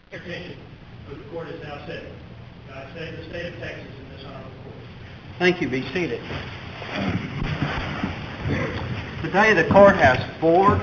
Attention. The court is now sitting. I say the state of Texas in this honorable court. Thank you. Be seated. Today the court has 5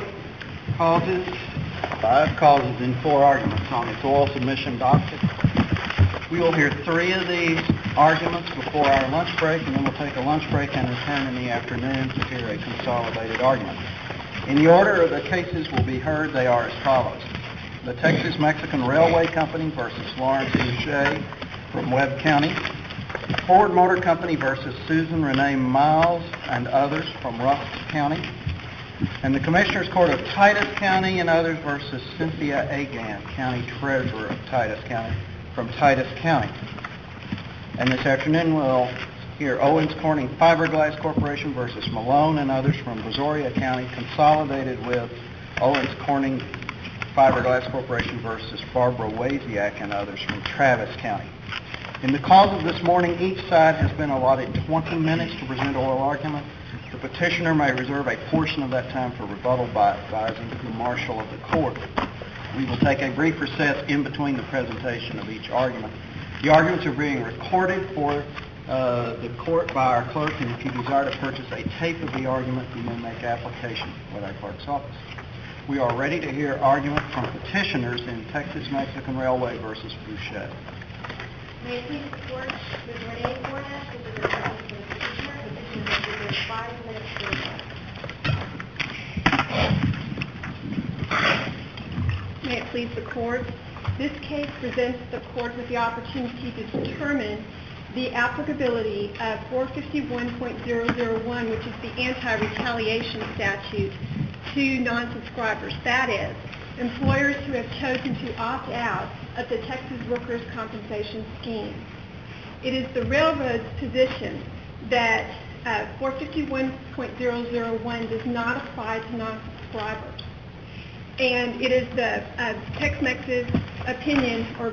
causes and 4 arguments on its oral submission docket. We will hear 3 of these arguments before our lunch break, and then we'll take a lunch break and return in the afternoon to hear a consolidated argument. In the order of the cases will be heard, they are as follows. The Texas Mexican Railway Company versus Lawrence Boucher from Webb County. Ford Motor Company versus Susan Renee Miles and others from Rusk County. And the Commissioners Court of Titus County and others versus Cynthia Agan, County Treasurer of Titus County, from Titus County. And this afternoon we'll hear Owens Corning Fiberglass Corporation versus Malone and others from Brazoria County, consolidated with Owens Corning Fiberglass Corporation versus Barbara Waziak and others from Travis County. In the cause of this morning, each side has been allotted 20 minutes to present oral argument. The petitioner may reserve a portion of that time for rebuttal by advising the marshal of the court. We will take a brief recess in between the presentation of each argument. The arguments are being recorded for the court by our clerk, and if you desire to purchase a tape of the argument, you may make application with our clerk's office. We are ready to hear argument from petitioners in Texas Mexican Railway versus Boucher. May it please the court, Ms. Renee Cornish, this is the petitioner. The petitioner will be 5 minutes to rebuttal. May it please the court, this case presents the court with the opportunity to determine the applicability of 451.001, which is the anti-retaliation statute, to non-subscribers. That is, employers who have chosen to opt out of the Texas Workers' Compensation Scheme. It is the railroad's position that 451.001 does not apply to non-subscribers. And it is the Tex-Mex's opinion, or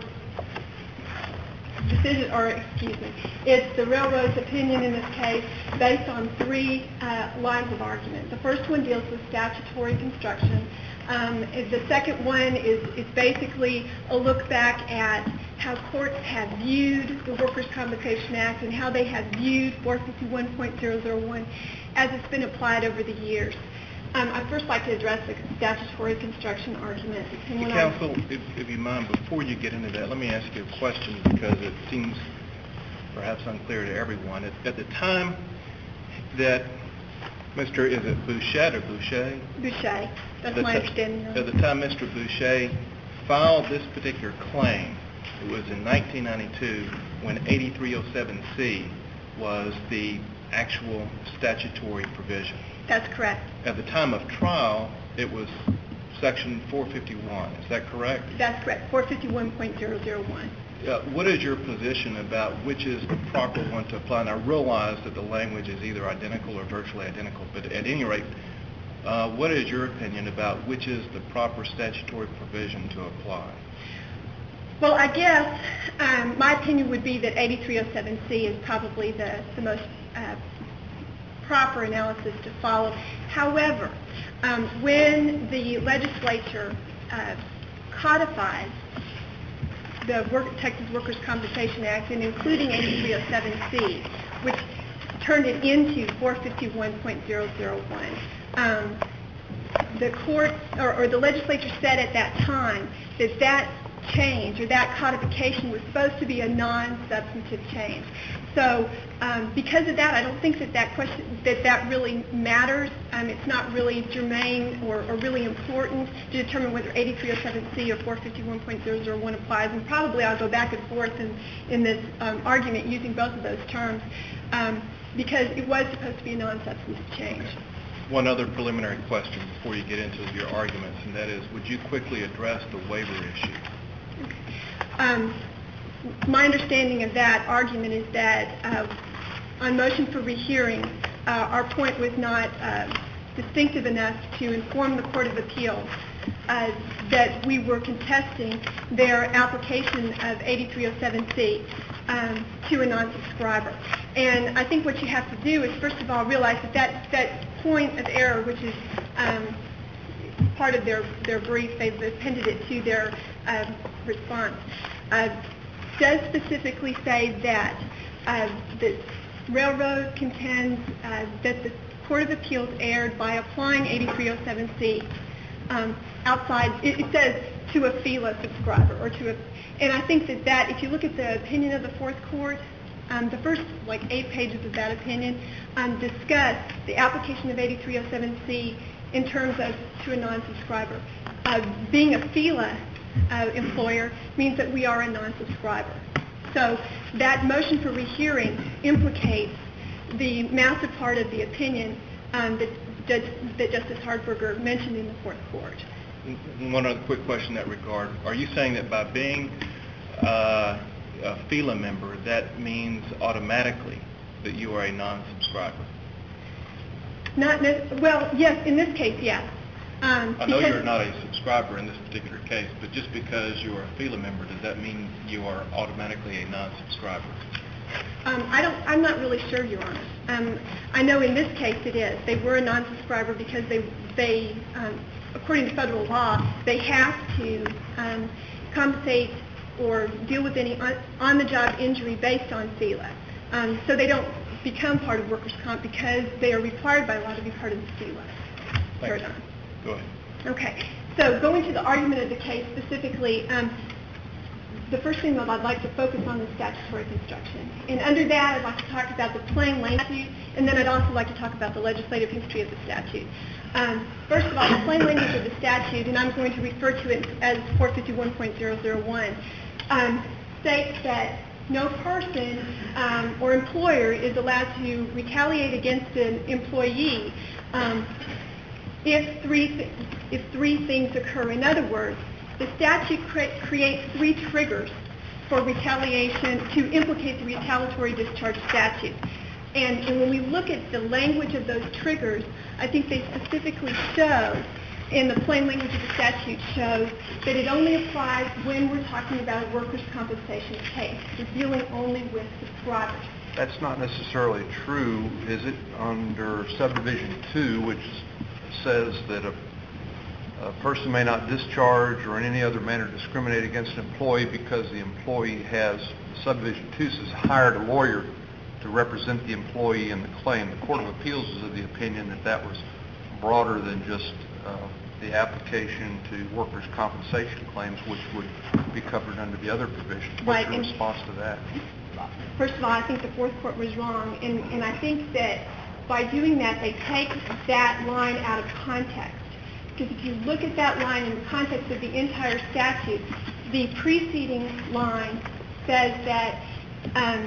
decision, or excuse me, it's the railroad's opinion in this case based on 3 lines of argument. The first one deals with statutory construction. The second one is basically a look back at how courts have viewed the Workers' Compensation Act and how they have viewed 451.001 as it's been applied over the years. I'd first like to address the statutory construction argument. Counsel, if you mind, before you get into that, let me ask you a question because it seems perhaps unclear to everyone. At the time that Mr. Is it Boucher or Boucher? Boucher. That's my understanding. At the time Mr. Boucher filed this particular claim, it was in 1992 when 8307C was the actual statutory provision. That's correct. At the time of trial, it was Section 451. Is that correct? That's correct. 451.001. What is your position about which is the proper one to apply? And I realize that the language is either identical or virtually identical, but at any rate, what is your opinion about which is the proper statutory provision to apply? Well, I guess my opinion would be that 8307C is probably the most proper analysis to follow. However, when the legislature codified the Texas Workers' Compensation Act, and including 8307C, which turned it into 451.001, the court or the legislature said at that time that that change or that codification was supposed to be a non-substantive change. So because of that, I don't think that really matters. It's not really germane or really important to determine whether 8307C or 451.001 applies. And probably I'll go back and forth in this argument using both of those terms because it was supposed to be a non-substantive change. Okay. One other preliminary question before you get into your arguments, and that is, would you quickly address the waiver issue? My understanding of that argument is that on motion for rehearing, our point was not distinctive enough to inform the Court of Appeals that we were contesting their application of 8307C to a non-subscriber. And I think what you have to do is, first of all, realize that point of error, which is part of their brief. They've appended it to their response. Does specifically say that the railroad contends that the Court of Appeals erred by applying 8307C outside, it says to a FELA subscriber, or to a, and I think that if you look at the opinion of the Fourth Court, the first 8 pages of that opinion discuss the application of 8307C in terms of to a non-subscriber. Being a FELA employer means that we are a non-subscriber. So that motion for rehearing implicates the massive part of the opinion that Justice Hardberger mentioned in the Fourth Court. One other quick question in that regard. Are you saying that by being a FELA member, that means automatically that you are a non-subscriber? Well, yes, in this case, yes. I know you're not a subscriber in this particular case, but just because you are a FELA member, does that mean you are automatically a non-subscriber? I'm not really sure, Your Honor. I know in this case it is. They were a non-subscriber because they according to federal law, they have to compensate or deal with any on-the-job injury based on FELA. So they don't become part of workers' comp because they are required by law to be part of the FELA paradigm. Go ahead. Okay. So going to the argument of the case specifically, the first thing that I'd like to focus on is statutory construction. And under that, I'd like to talk about the plain language, and then I'd also like to talk about the legislative history of the statute. First of all, the plain language of the statute, and I'm going to refer to it as 451.001, states that no person or employer is allowed to retaliate against an employee if three things occur. In other words, the statute creates 3 triggers for retaliation to implicate the retaliatory discharge statute. And when we look at the language of those triggers, I think they specifically show, in the plain language of the statute, shows that it only applies when we're talking about a workers' compensation case. We're dealing only with subscribers. That's not necessarily true, is it? Under Subdivision 2, which says that a person may not discharge or in any other manner discriminate against an employee because the employee has, Subdivision 2 says, hired a lawyer to represent the employee in the claim. The Court of Appeals is of the opinion that that was broader than just the application to workers' compensation claims, which would be covered under the other provisions. What's your response to that? First of all, I think the Fourth Court was wrong, and I think that by doing that, they take that line out of context. Because if you look at that line in the context of the entire statute, the preceding line says that an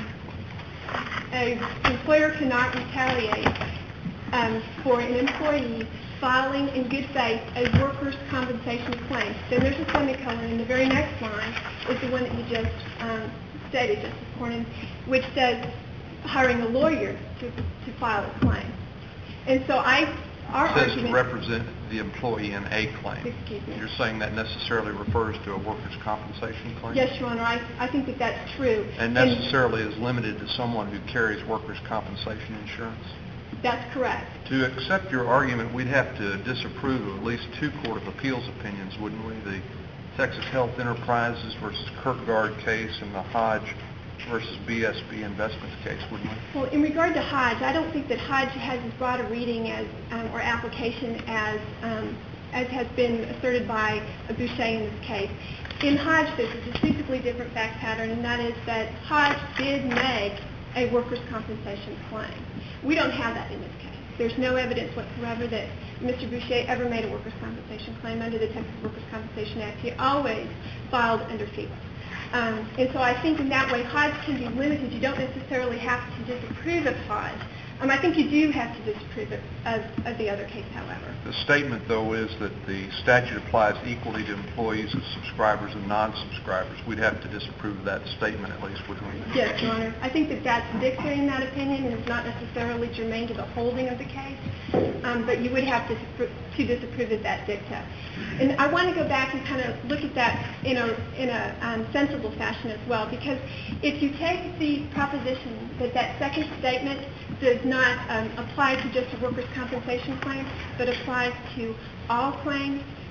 employer cannot retaliate for an employee filing in good faith a workers' compensation claim. Then there's a semicolon, and the very next line is the one that you just stated, Justice Cornyn, which says hiring a lawyer to file a claim. And so our says argument... to represent the employee in a claim. Excuse me. You're saying that necessarily refers to a workers' compensation claim? Yes, Your Honor, I think that that's true. And necessarily is limited to someone who carries workers' compensation insurance? That's correct. To accept your argument, we'd have to disapprove of at least 2 Court of Appeals opinions, wouldn't we? The Texas Health Enterprises versus Kirkgard case and the Hodge versus BSB Investments case, wouldn't we? Well, in regard to Hodge, I don't think that Hodge has as broad a reading as or application as has been asserted by Boucher in this case. In Hodge, there's a distinctly different fact pattern, and that is that Hodge did make a workers' compensation claim. We don't have that in this case. There's no evidence whatsoever that Mr. Boucher ever made a workers' compensation claim under the Texas Workers' Compensation Act. He always filed under FELA. And so I think in that way, Hodge can be limited. You don't necessarily have to disapprove of Hodge. I think you do have to disapprove of the other case, however. The statement, though, is that the statute applies equally to employees of subscribers and non-subscribers. We'd have to disapprove of that statement, at least, wouldn't we? Yes, Your Honor. I think that that's dicta in that opinion, and it's not necessarily germane to the holding of the case, but you would have to disapprove of that dicta. And I want to go back and kind of look at that in a sensible fashion as well, because if you take the proposition that that second statement does not apply to just a workers' compensation claim, but applies to all claims,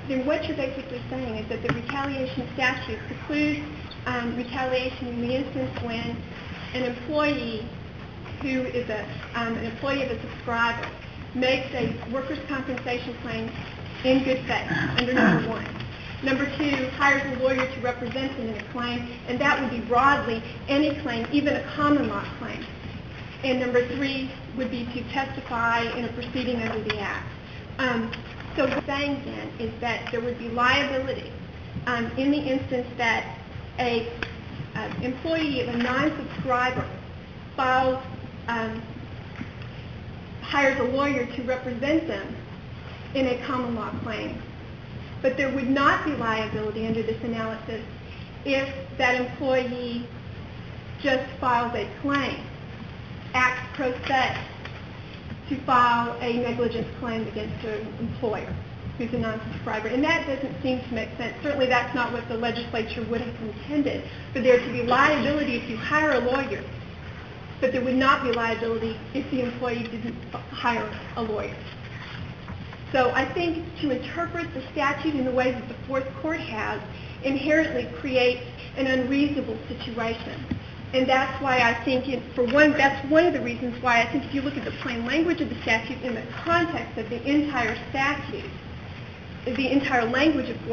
then what you're basically saying is that the retaliation statute precludes retaliation in the instance when an employee who is an employee of a subscriber makes a workers' compensation claim in good faith, under number one. Number two, hires a lawyer to represent him in a claim, and that would be broadly any claim, even a common law claim. And number three would be to testify in a proceeding under the Act. So what I'm saying then is that there would be liability in the instance that an employee of a non-subscriber hires a lawyer to represent them in a common law claim. But there would not be liability under this analysis if that employee just files a claim, acts pro se, to file a negligence claim against an employer who's a non-subscriber. And that doesn't seem to make sense. Certainly that's not what the legislature would have intended, for there to be liability if you hire a lawyer, but there would not be liability if the employee didn't hire a lawyer. So I think to interpret the statute in the way that the Fourth Court has inherently creates an unreasonable situation. And that's why I think, that's one of the reasons why I think if you look at the plain language of the statute in the context of the entire statute, the entire language of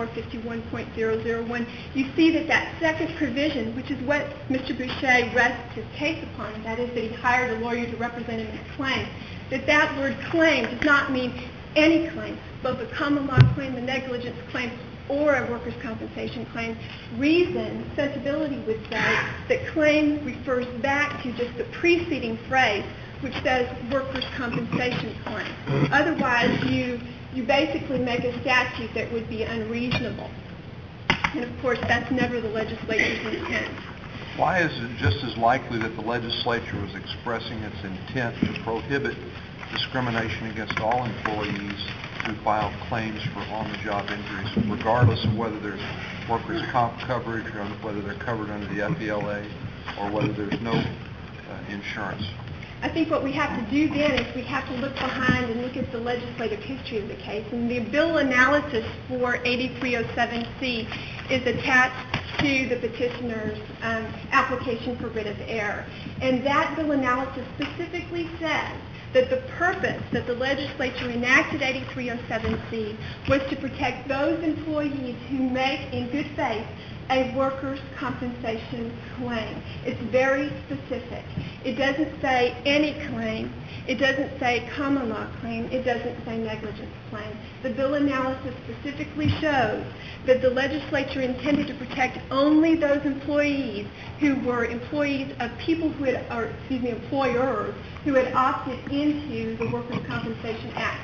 451.001, you see that that second provision, which is what Mr. Boucher rests his case upon, that is that he hired a lawyer to represent him in a claim, that word claim does not mean any claim, both a common law claim, a negligence claim, or a workers' compensation claim. Reason, sensibility would say that claim refers back to just the preceding phrase, which says workers' compensation claim. Otherwise, you basically make a statute that would be unreasonable. And of course, that's never the legislature's intent. Why is it just as likely that the legislature was expressing its intent to prohibit discrimination against all employees who file claims for on-the-job injuries, regardless of whether there's workers' comp coverage or whether they're covered under the FELA or whether there's no insurance? I think what we have to do then is we have to look behind and look at the legislative history of the case. And the bill analysis for 8307C is attached to the petitioner's application for writ of error. And that bill analysis specifically says that the purpose that the legislature enacted 8307C was to protect those employees who make, in good faith, a workers' compensation claim. It's very specific. It doesn't say any claim. It doesn't say common law claim. It doesn't say negligence claim. The bill analysis specifically shows that the legislature intended to protect only those employees who were employees of people who had, employers who had opted into the Workers' Compensation Act.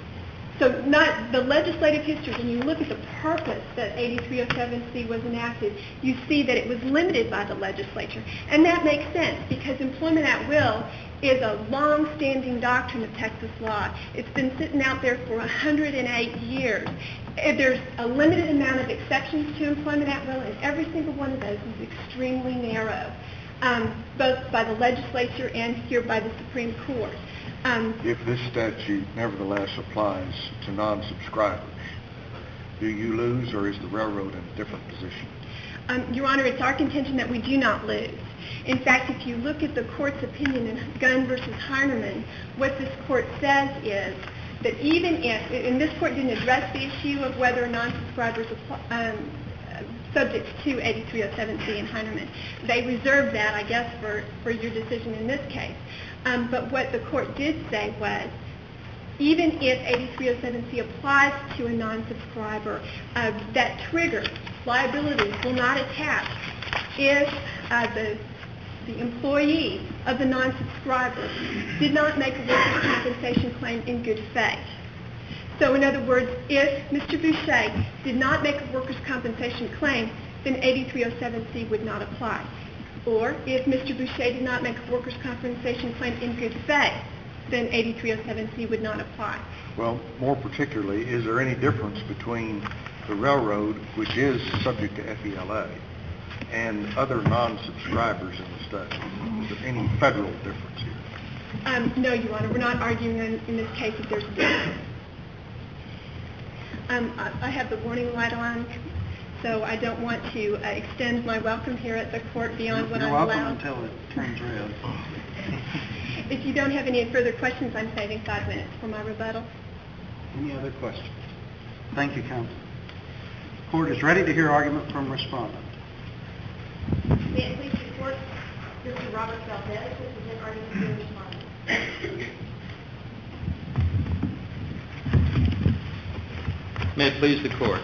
So not the legislative history, when you look at the purpose that 8307C was enacted, you see that it was limited by the legislature. And that makes sense because employment at will is a long-standing doctrine of Texas law. It's been sitting out there for 108 years. There's a limited amount of exceptions to employment at will, and every single one of those is extremely narrow, both by the legislature and here by the Supreme Court. If this statute nevertheless applies to non-subscribers, do you lose or is the railroad in a different position? Your Honor, it's our contention that we do not lose. In fact, if you look at the court's opinion in Gunn v. Heinerman, what this court says is that even if, and this court didn't address the issue of whether non-subscribers subject to 8307C in Heinerman. They reserved that, I guess, for your decision in this case. But what the court did say was, even if 8307C applies to a non-subscriber, that trigger, liability, will not attach if the employee of the non-subscriber did not make a workers' compensation claim in good faith. So in other words, if Mr. Boucher did not make a workers' compensation claim, then 8307C would not apply. Or if Mr. Boucher did not make a workers' compensation claim in good faith, then 8307C would not apply. Well, more particularly, is there any difference between the railroad, which is subject to FELA, and other non-subscribers in the state? Is there any federal difference here? No, Your Honor. We're not arguing in this case that there's a difference. I have the warning light on, so I don't want to extend my welcome here at the court beyond what I'm allowed. You're welcome until it turns red. If you don't have any further questions, I'm saving 5 minutes for my rebuttal. Any other questions? Thank you, counsel. Court is ready to hear argument from respondent. May it please the court, Mr. Robert Valdez, will present argument for respondent. May it please the court.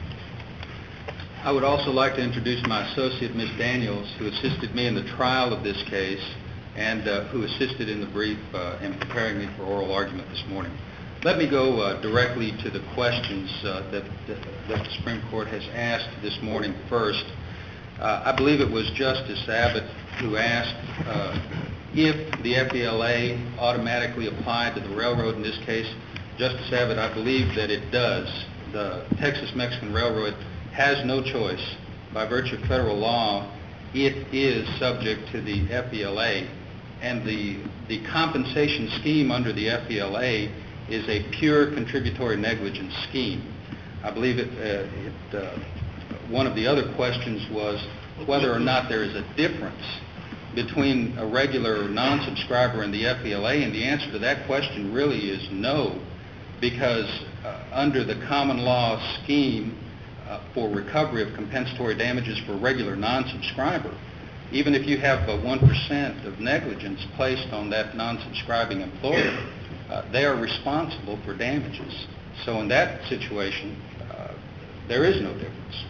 I would also like to introduce my associate, Ms. Daniels, who assisted me in the trial of this case and who assisted in the brief in preparing me for oral argument this morning. Let me go directly to the questions that the Supreme Court has asked this morning first. I believe it was Justice Abbott who asked if the FELA automatically applied to the railroad in this case. Justice Abbott, I believe that it does. The Texas Mexican Railroad has no choice. By virtue of federal law, it is subject to the FELA, and the compensation scheme under the FELA is a pure contributory negligence scheme. I believe one of the other questions was whether or not there is a difference between a regular non-subscriber and the FELA, and the answer to that question really is no, because under the common law scheme for recovery of compensatory damages for a regular non-subscriber, even if you have 1% of negligence placed on that non-subscribing employer, they are responsible for damages. So in that situation, there is no difference.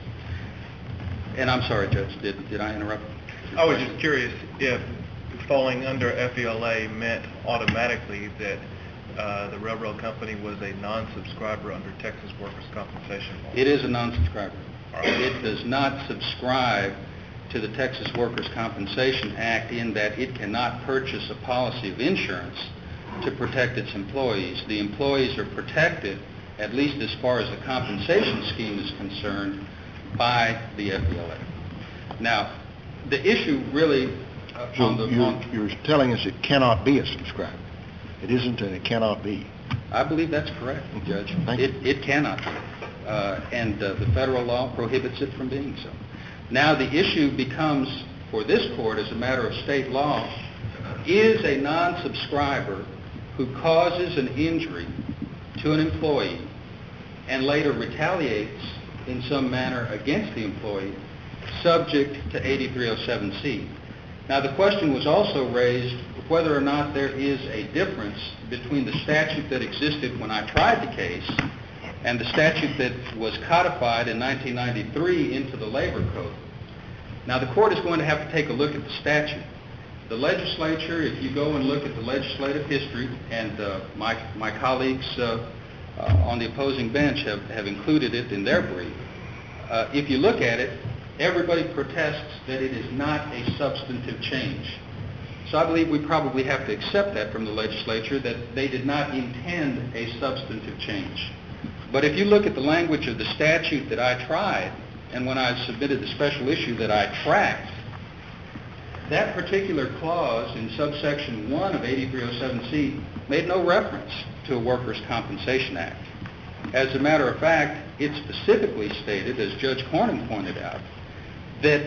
And I'm sorry, Judge, did I interrupt? I was just curious if falling under FELA meant automatically that the railroad company was a non-subscriber under Texas Workers' Compensation law. It is a non-subscriber. It does not subscribe to the Texas Workers' Compensation Act in that it cannot purchase a policy of insurance to protect its employees. The employees are protected, at least as far as the compensation scheme is concerned, by the FELA. Now, the issue really... You're telling us it cannot be a subscriber. It isn't and it cannot be. I believe that's correct, Judge. It cannot be. And the federal law prohibits it from being so. Now, the issue becomes, for this court, as a matter of state law, is a non-subscriber who causes an injury to an employee and later retaliates in some manner against the employee, subject to 8307C. Now, the question was also raised whether or not there is a difference between the statute that existed when I tried the case and the statute that was codified in 1993 into the Labor Code. Now, the court is going to have to take a look at the statute. The legislature, if you go and look at the legislative history, and my colleagues on the opposing bench have included it in their brief, if you look at it, everybody protests that it is not a substantive change. So I believe we probably have to accept that from the legislature, that they did not intend a substantive change. But if you look at the language of the statute that I tried, and when I submitted the special issue that I tracked, that particular clause in subsection 1 of 8307C made no reference to a Workers' Compensation Act. As a matter of fact, it specifically stated, as Judge Cornyn pointed out, that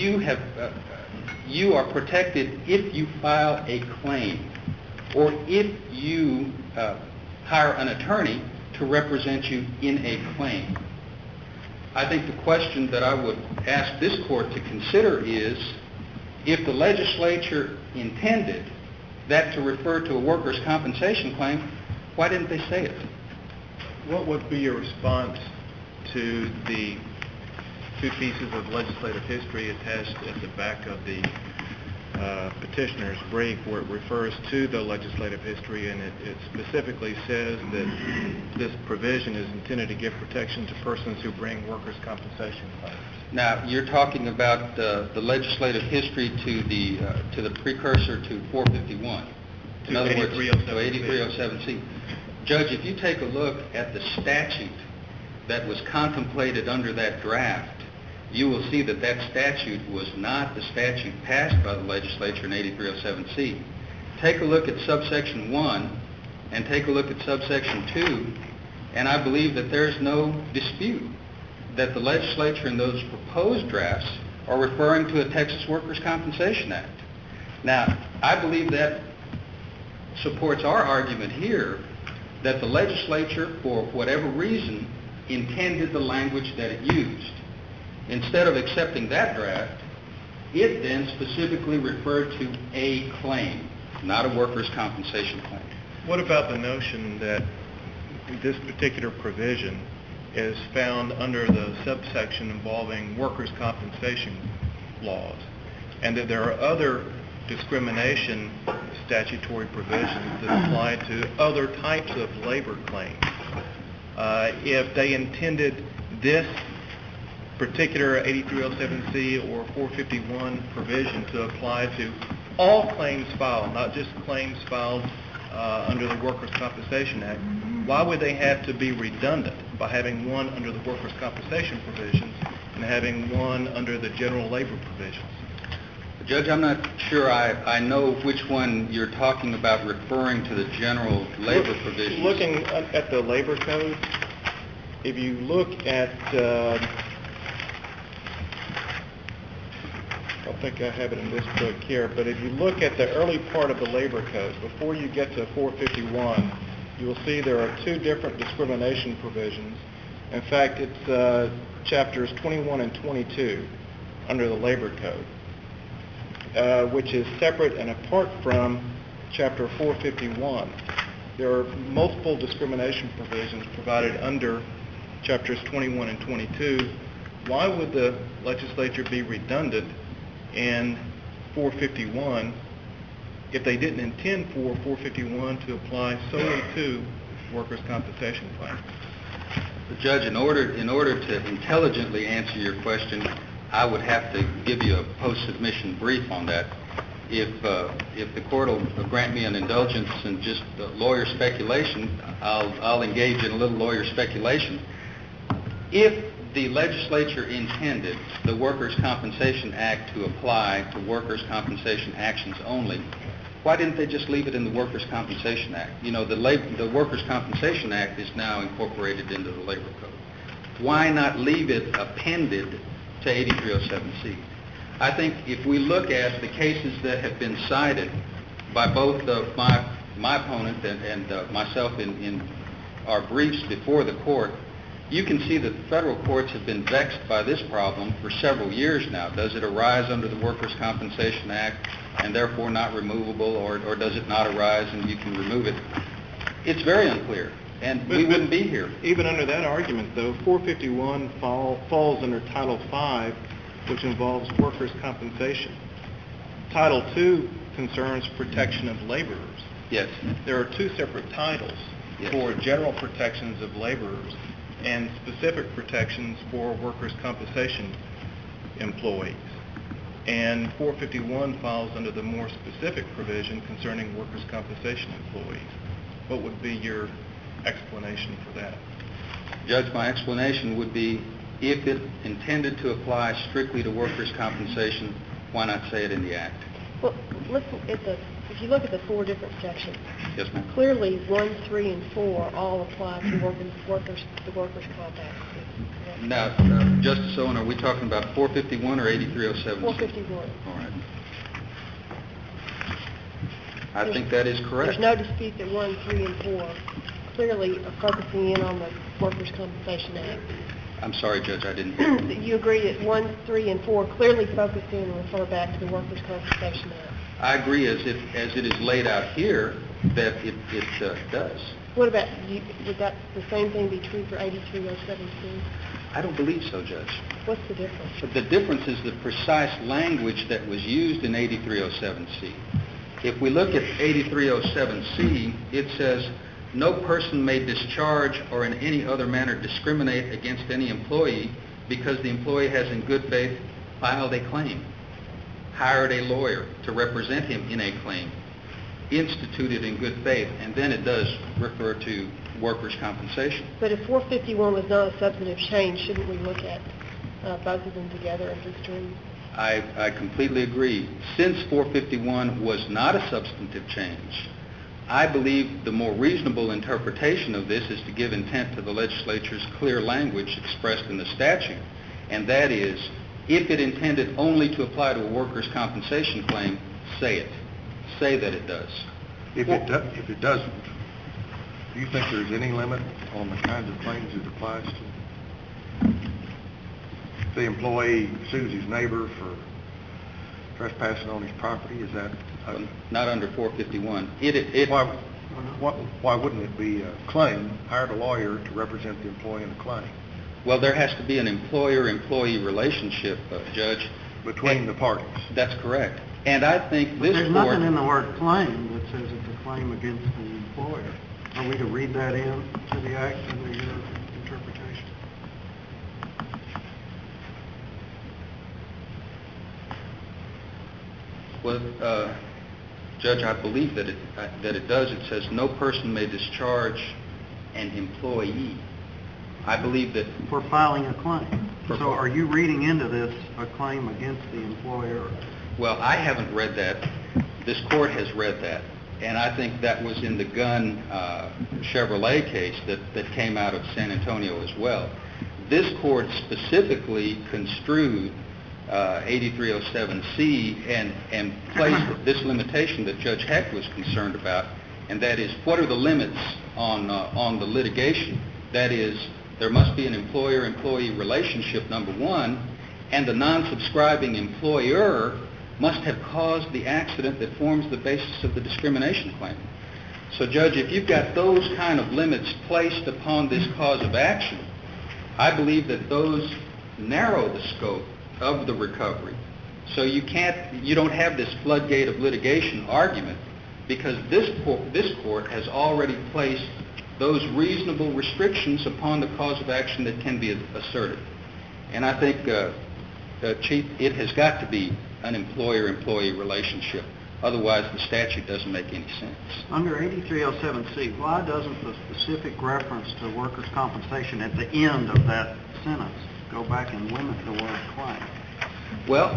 you are protected if you file a claim or if you hire an attorney to represent you in a claim. I think the question that I would ask this court to consider is, if the legislature intended that to refer to a workers' compensation claim, why didn't they say it? What would be your response to the two pieces of legislative history attached at the back of the petitioner's brief, where it refers to the legislative history, and it specifically says that this provision is intended to give protection to persons who bring workers' compensation claims? Now, you're talking about the legislative history to the precursor to 451. In other words, to 8307C. Judge, if you take a look at the statute that was contemplated under that draft, you will see that that statute was not the statute passed by the legislature in 8307C. Take a look at subsection 1 and take a look at subsection 2, And I believe that there's no dispute that the legislature in those proposed drafts are referring to a Texas Workers' Compensation Act. Now, I believe that supports our argument here that the legislature, for whatever reason, intended the language that it used. Instead of accepting that draft, it then specifically referred to a claim, not a workers' compensation claim. What about the notion that this particular provision is found under the subsection involving workers' compensation laws, and that there are other discrimination statutory provisions that apply to other types of labor claims? If they intended this particular 8307C or 451 provision to apply to all claims filed, not just claims filed under the Workers' Compensation Act, why would they have to be redundant by having one under the workers' compensation provisions and having one under the general labor provisions? Judge, I'm not sure I know which one you're talking about referring to the general labor provisions. Looking at the labor code, if you look at, I think I have it in this book here, but if you look at the early part of the labor code, before you get to 451, you will see there are two different discrimination provisions. In fact, it's chapters 21 and 22 under the labor code, which is separate and apart from chapter 451. There are multiple discrimination provisions provided under chapters 21 and 22. Why would the legislature be redundant in 451 if they didn't intend for 451 to apply solely to workers' compensation claims? Judge, in order to intelligently answer your question, I would have to give you a post-submission brief on that. If the court will grant me an indulgence in just lawyer speculation, I'll engage in a little lawyer speculation. If the legislature intended the Workers' Compensation Act to apply to workers' compensation actions only, why didn't they just leave it in the Workers' Compensation Act? You know, the Workers' Compensation Act is now incorporated into the Labor Code. Why not leave it appended to 8307C? I think if we look at the cases that have been cited by both my opponent and myself in our briefs before the court, you can see that the federal courts have been vexed by this problem for several years now. Does it arise under the Workers' Compensation Act and therefore not removable, or does it not arise and you can remove it? It's very unclear, and we wouldn't be here. Even under that argument, though, 451 falls under Title V, which involves workers' compensation. Title II concerns protection of laborers. Yes. There are two separate titles for general protections of laborers and specific protections for workers' compensation employees. And 451 falls under the more specific provision concerning workers' compensation employees. What would be your explanation for that? Judge, my explanation would be, if it intended to apply strictly to workers' compensation, why not say it in the Act? Well, listen, if you look at the four different sections, Yes, ma'am. clearly 1, 3, and 4 all apply to the workers' comp Act. Now, Justice Owen, are we talking about 451 or 8307? 451. All right. I think that is correct. There's no dispute that 1, 3, and 4 clearly are focusing in on the Workers' Compensation Act. I'm sorry, Judge, I didn't hear. You agree that 1, 3, and 4 clearly focus in and refer back to the Workers' Compensation Act? I agree, as it is laid out here, that it does. What about, would that the same thing be true for 8307C? I don't believe so, Judge. What's the difference? The difference is the precise language that was used in 8307C. If we look at 8307C, it says, no person may discharge or in any other manner discriminate against any employee because the employee has in good faith filed a claim, hired a lawyer to represent him in a claim, instituted in good faith, and then it does refer to workers' compensation. But if 451 was not a substantive change, shouldn't we look at both of them together and construe? I completely agree. Since 451 was not a substantive change, I believe the more reasonable interpretation of this is to give intent to the legislature's clear language expressed in the statute, and that is, if it intended only to apply to a workers' compensation claim, say it. Say that it does. If it doesn't, do you think there's any limit on the kinds of claims it applies to? If the employee sues his neighbor for trespassing on his property, is that... Not under 451. Why wouldn't it be a claim, hired a lawyer to represent the employee in the claim? Well, there has to be an employer-employee relationship, Judge. Between the parties. That's correct. And I think this There's court... nothing in the word claim that says it's a claim against the employer. Are we to read that in to the act under your interpretation? Well, Judge, I believe that it does. It says no person may discharge an employee. I believe that... For filing a claim. So are you reading into this a claim against the employer? Well, I haven't read that. This court has read that. And I think that was in the Gunn Chevrolet case that came out of San Antonio as well. This court specifically construed 8307C and placed this limitation that Judge Heck was concerned about, and that is, what are the limits on the litigation? That is, there must be an employer-employee relationship, number one, and the non-subscribing employer must have caused the accident that forms the basis of the discrimination claim. So, Judge, if you've got those kind of limits placed upon this cause of action, I believe that those narrow the scope of the recovery. So you don't have this floodgate of litigation argument, because this court has already placed those reasonable restrictions upon the cause of action that can be asserted. And I think, Chief, it has got to be an employer-employee relationship. Otherwise, the statute doesn't make any sense. Under 8307C, why doesn't the specific reference to workers' compensation at the end of that sentence go back and limit the word claim? Well,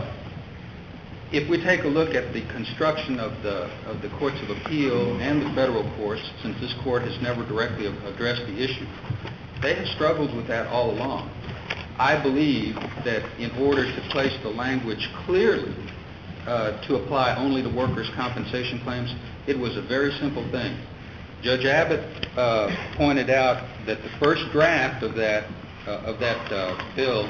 if we take a look at the construction of the courts of appeal and the federal courts, since this court has never directly addressed the issue, they have struggled with that all along. I believe that in order to place the language clearly to apply only to workers' compensation claims, it was a very simple thing. Judge Abbott pointed out that the first draft of that bill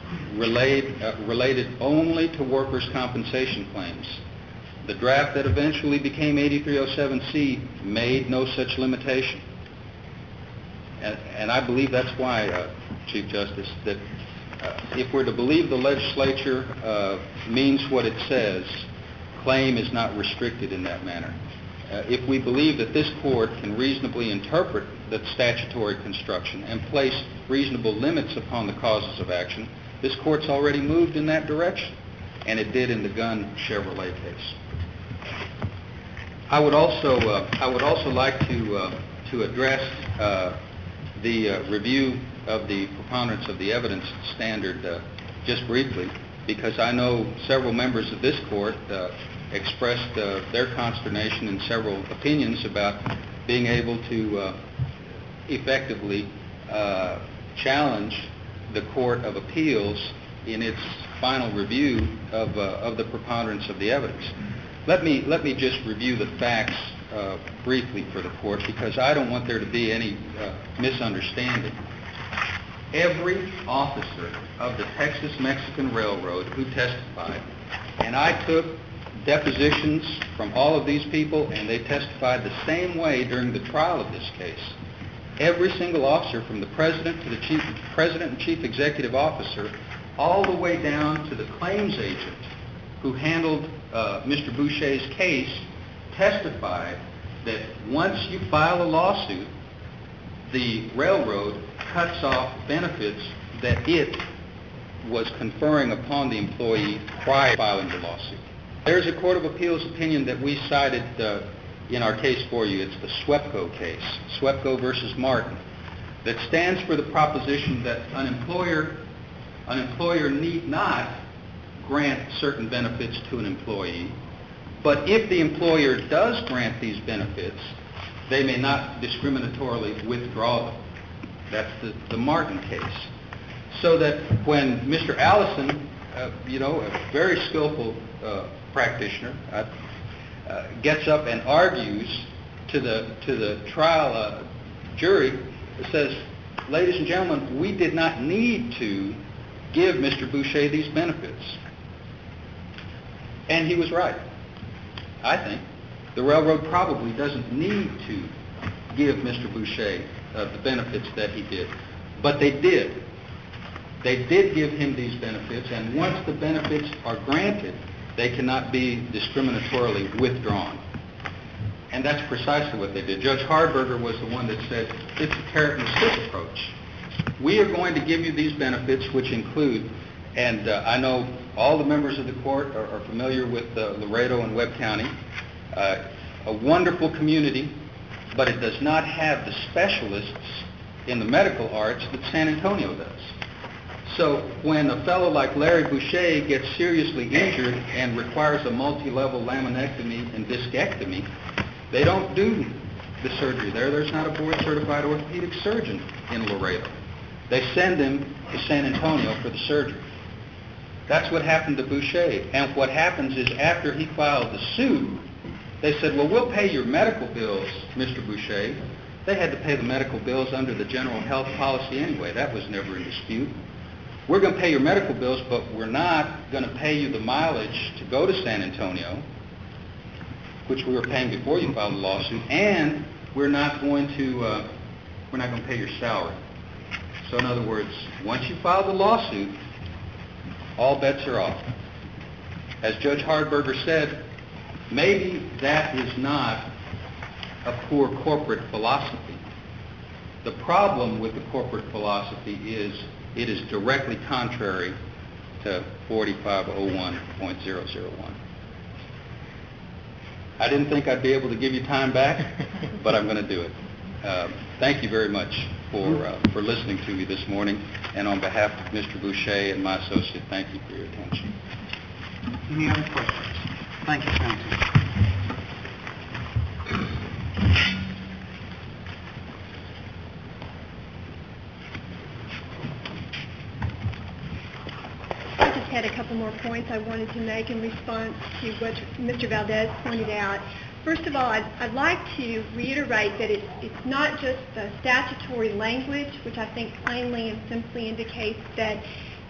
related only to workers' compensation claims. The draft that eventually became 8307C made no such limitation. And I believe that's why, Chief Justice, that if we're to believe the legislature means what it says, claim is not restricted in that manner. If we believe that this court can reasonably interpret the statutory construction and place reasonable limits upon the causes of action, this court's already moved in that direction, and it did in the Gunn Chevrolet case. I would also like to address the review of the preponderance of the evidence standard just briefly, because I know several members of this court expressed their consternation in several opinions about being able to effectively challenge the Court of Appeals in its final review of the preponderance of the evidence. Let me just review the facts briefly for the court, because I don't want there to be any misunderstanding. Every officer of the Texas Mexican Railroad who testified, and I took depositions from all of these people, and they testified the same way during the trial of this case. Every single officer, from the president to the president and chief executive officer, all the way down to the claims agent who handled Mr. Boucher's case, testified that once you file a lawsuit, the railroad cuts off benefits that it was conferring upon the employee prior to filing the lawsuit. There's a Court of Appeals opinion that we cited in our case for you. It's the SWEPCO case, SWEPCO versus Martin, that stands for the proposition that an employer need not grant certain benefits to an employee, But if the employer does grant these benefits, they may not discriminatorily withdraw them. That's the Martin case. So that when Mr. Allison, a very skillful practitioner, gets up and argues to the trial jury, it says, ladies and gentlemen, we did not need to give Mr. Boucher these benefits. And he was right. I think the railroad probably doesn't need to give Mr. Boucher the benefits that he did. But they did. They did give him these benefits, and once the benefits are granted, they cannot be discriminatorily withdrawn. And that's precisely what they did. Judge Hardberger was the one that said, it's a carrot and stick approach. We are going to give you these benefits, which include, and I know all the members of the court are familiar with Laredo and Webb County, a wonderful community, but it does not have the specialists in the medical arts that San Antonio does. So when a fellow like Larry Boucher gets seriously injured and requires a multi-level laminectomy and discectomy, they don't do the surgery there. There's not a board-certified orthopedic surgeon in Laredo. They send him to San Antonio for the surgery. That's what happened to Boucher. And what happens is after he filed the suit, they said, well, we'll pay your medical bills, Mr. Boucher. They had to pay the medical bills under the general health policy anyway. That was never in dispute. We're going to pay your medical bills, but we're not going to pay you the mileage to go to San Antonio, which we were paying before you filed the lawsuit, and we're not going to pay your salary. So in other words, once you file the lawsuit, all bets are off. As Judge Hardberger said, maybe that is not a poor corporate philosophy. The problem with the corporate philosophy is it is directly contrary to 4501.001. I didn't think I'd be able to give you time back, but I'm going to do it. Thank you very much for listening to me this morning, and on behalf of Mr. Boucher and my associate, thank you for your attention. Any other questions? Thank you, counsel. I just had a couple more points I wanted to make in response to what Mr. Valdez pointed out. First of all, I'd like to reiterate that it's not just the statutory language, which I think plainly and simply indicates that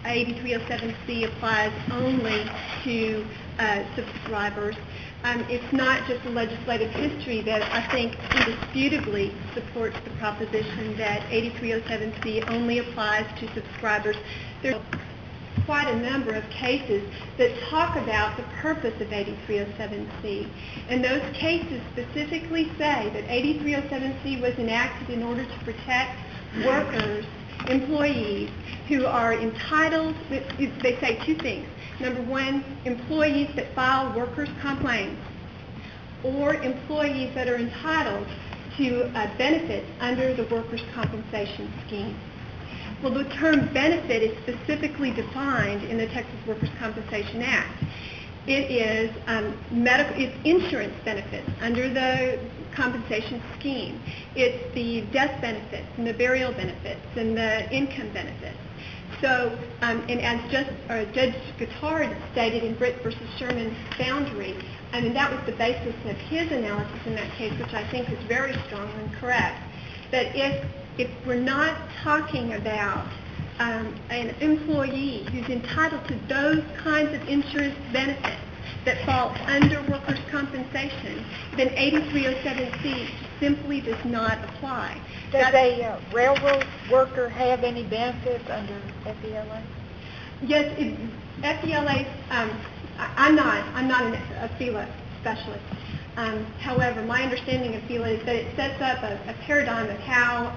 8307C applies only to subscribers. It's not just the legislative history that I think indisputably supports the proposition that 8307C only applies to subscribers. There's quite a number of cases that talk about the purpose of 8307C. And those cases specifically say that 8307C was enacted in order to protect workers, employees, who are entitled, they say two things. Number one, employees that file workers' complaints, or employees that are entitled to benefits under the workers' compensation scheme. Well, the term benefit is specifically defined in the Texas Workers' Compensation Act. It is it's insurance benefits under the compensation scheme. It's the death benefits and the burial benefits and the income benefits. So, and as Judge Guittard stated in Britt v. Sherman's Boundary, I mean, that was the basis of his analysis in that case, which I think is very strong and correct, that if we're not talking about an employee who's entitled to those kinds of insurance benefits that fall under workers' compensation, then 8307C simply does not apply. Does a railroad worker have any benefits under FELA? Yes, FELA, I'm not a FELA specialist. However, my understanding of FELA is that it sets up a paradigm of how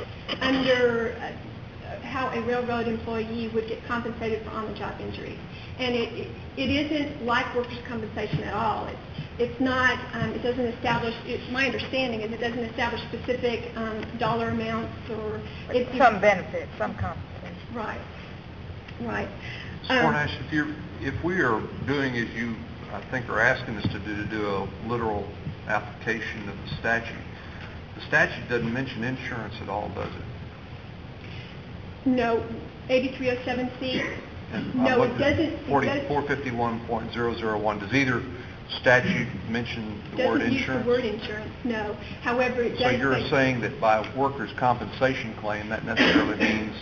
how a railroad employee would get compensated for on-the-job injuries. And it isn't like workers' compensation at all. It's not, it doesn't establish, my understanding is it doesn't establish specific dollar amounts or... some benefits, some compensation. Right, right. Ms. Fornash, if we are doing as you I think are asking us to do a literal application of the statute. The statute doesn't mention insurance at all, does it? No, 8307C, And no, it doesn't. 451.001, does either statute mention the word Doesn't use insurance? the word insurance, no. However, it does So you're say- saying that by workers' compensation claim, that necessarily means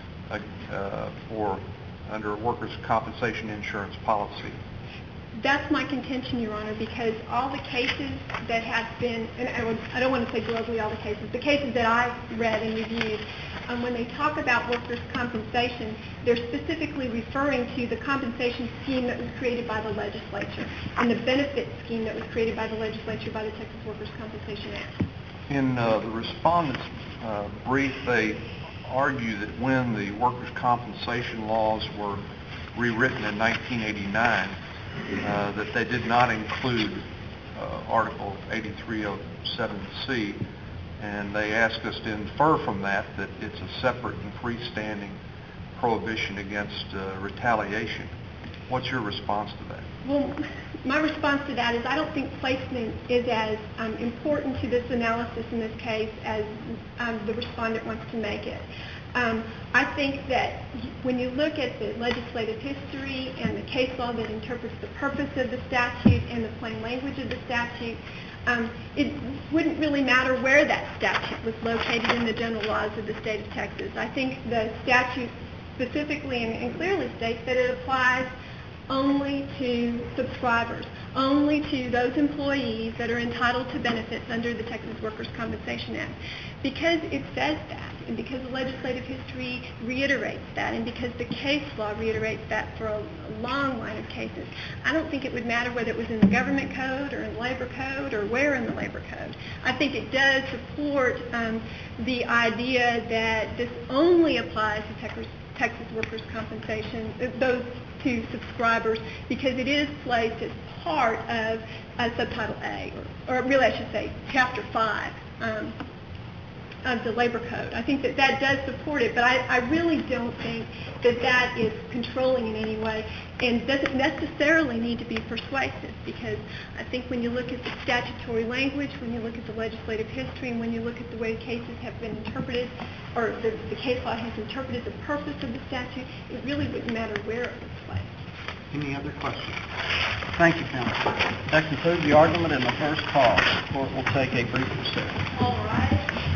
for under a workers' compensation insurance policy? That's my contention, Your Honor, because all the cases that have been, and I don't want to say globally all the cases, the cases that I've read and reviewed, when they talk about workers' compensation, they're specifically referring to the compensation scheme that was created by the legislature and the benefit scheme that was created by the legislature by the Texas Workers' Compensation Act. In the respondent's brief, they argue that when the workers' compensation laws were rewritten in 1989, that they did not include Article 8307C, and they ask us to infer from that that it's a separate and freestanding prohibition against retaliation. What's your response to that? Well, my response to that is I don't think placement is as important to this analysis in this case as the respondent wants to make it. I think that when you look at the legislative history and the case law that interprets the purpose of the statute and the plain language of the statute, it wouldn't really matter where that statute was located in the general laws of the state of Texas. I think the statute specifically and clearly states that it applies only to subscribers, only to those employees that are entitled to benefits under the Texas Workers' Compensation Act. Because it says that, and because the legislative history reiterates that, and because the case law reiterates that for a long line of cases, I don't think it would matter whether it was in the government code or in the labor code or where in the labor code. I think it does support the idea that this only applies to Texas Workers' Compensation, those to subscribers, because it is placed as part of Subtitle A, or really I should say Chapter 5 of the Labor Code. I think that that does support it, but I really don't think that that is controlling in any way and doesn't necessarily need to be persuasive, because I think when you look at the statutory language, when you look at the legislative history, and when you look at the way cases have been interpreted, or the case law has interpreted the purpose of the statute, it really wouldn't matter where it was placed. Any other questions? Thank you, counsel. That concludes the argument in the first call. The court will take a brief recess. All right.